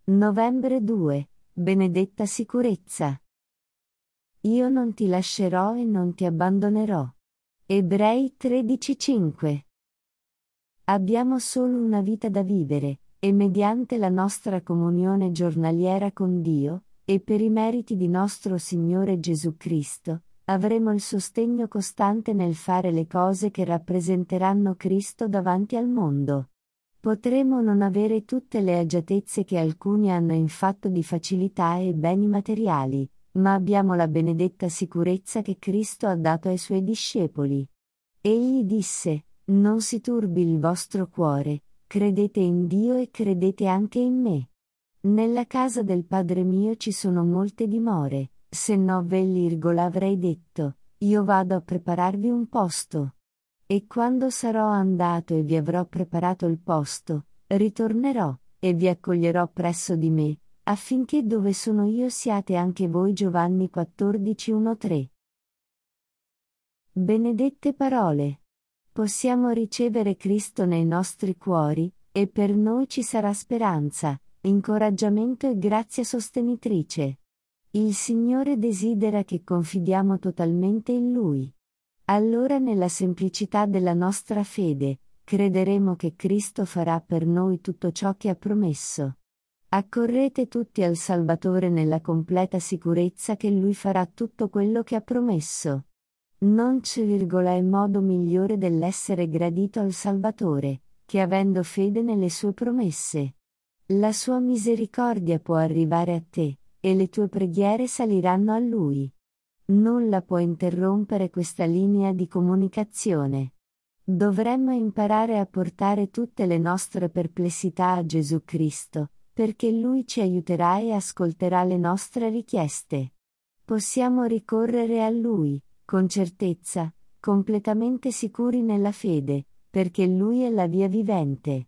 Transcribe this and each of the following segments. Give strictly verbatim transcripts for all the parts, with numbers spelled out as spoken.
Novembre due. Benedetta sicurezza. Io non ti lascerò e non ti abbandonerò. Ebrei tredici cinque. Abbiamo solo una vita da vivere, e mediante la nostra comunione giornaliera con Dio, e per i meriti di nostro Signore Gesù Cristo, avremo il sostegno costante nel fare le cose che rappresenteranno Cristo davanti al mondo. Potremo non avere tutte le agiatezze che alcuni hanno in fatto di facilità e beni materiali, ma abbiamo la benedetta sicurezza che Cristo ha dato ai Suoi discepoli. Egli disse: non si turbi il vostro cuore, credete in Dio e credete anche in me. Nella casa del Padre mio ci sono molte dimore, se no ve l'irgola avrei detto, io vado a prepararvi un posto. E quando sarò andato e vi avrò preparato il posto, ritornerò, e vi accoglierò presso di me, affinché dove sono io siate anche voi. Giovanni quattordici uno tre. Benedette parole. Possiamo ricevere Cristo nei nostri cuori, e per noi ci sarà speranza, incoraggiamento e grazia sostenitrice. Il Signore desidera che confidiamo totalmente in Lui. Allora, nella semplicità della nostra fede, crederemo che Cristo farà per noi tutto ciò che ha promesso. Accorrete tutti al Salvatore nella completa sicurezza che Lui farà tutto quello che ha promesso. Non c'è virgola è modo migliore dell'essere gradito al Salvatore, che avendo fede nelle sue promesse. La sua misericordia può arrivare a te, e le tue preghiere saliranno a Lui. Nulla può interrompere questa linea di comunicazione. Dovremmo imparare a portare tutte le nostre perplessità a Gesù Cristo, perché Lui ci aiuterà e ascolterà le nostre richieste. Possiamo ricorrere a Lui, con certezza, completamente sicuri nella fede, perché Lui è la via vivente.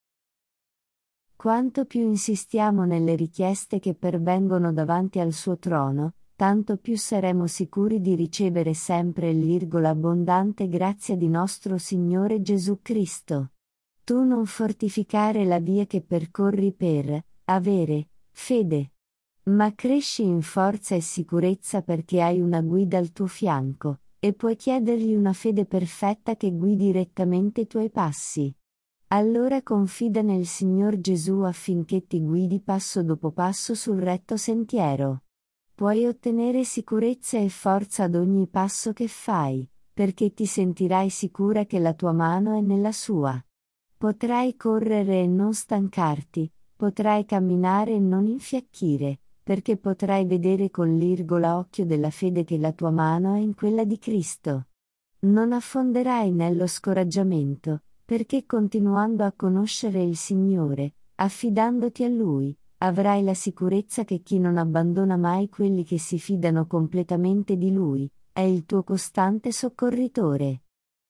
Quanto più insistiamo nelle richieste che pervengono davanti al suo trono, tanto più saremo sicuri di ricevere sempre l'abbondante grazia di nostro Signore Gesù Cristo. Tu non fortificare la via che percorri per avere fede, ma cresci in forza e sicurezza perché hai una guida al tuo fianco, e puoi chiedergli una fede perfetta che guidi rettamente i tuoi passi. Allora confida nel Signor Gesù affinché ti guidi passo dopo passo sul retto sentiero. Puoi ottenere sicurezza e forza ad ogni passo che fai, perché ti sentirai sicura che la tua mano è nella sua. Potrai correre e non stancarti, potrai camminare e non infiacchire, perché potrai vedere con l'irgola occhio della fede che la tua mano è in quella di Cristo. Non affonderai nello scoraggiamento, perché continuando a conoscere il Signore, affidandoti a Lui, avrai la sicurezza che chi non abbandona mai quelli che si fidano completamente di Lui, è il tuo costante soccorritore.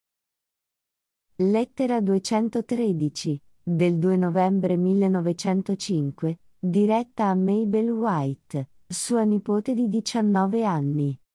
Lettera duecentotredici, del due novembre millenovecentocinque, diretta a Mabel White, sua nipote di diciannove anni.